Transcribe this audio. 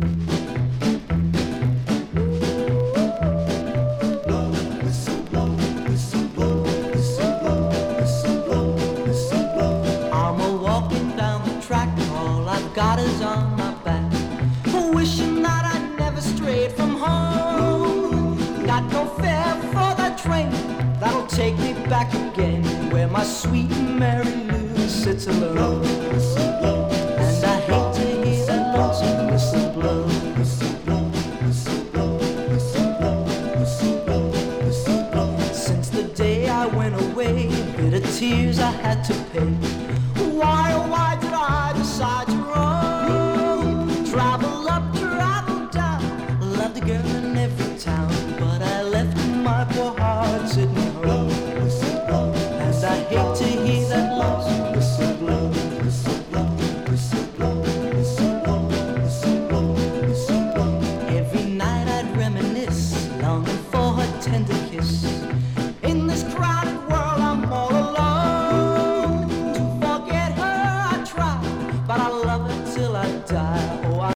I'm a walking down the track, all I've got is on my back, wishing that I never strayed from home. Got no fare for that train that'll take me back again, where my sweet Mary Lou sits alone. And I hate to hear that lonesome whistle blow. Since the day I went away, bitter tears I had to pay.